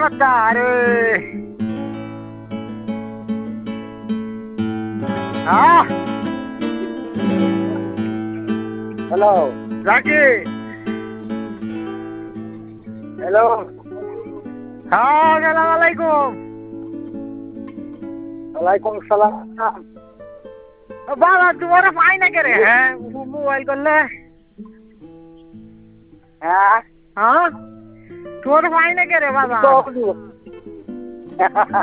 কথা আরে হ্যাঁ হ্যালো জাকি হ্যালো হ্যাঁ আসসালামু আলাইকুম ওয়ালাইকুম সালাম বাবা তোমার পাই না কে রে হ্যাঁ মোবাইল করলে হ্যাঁ হ্যাঁ তোমার পাই না কে রে বাবা তো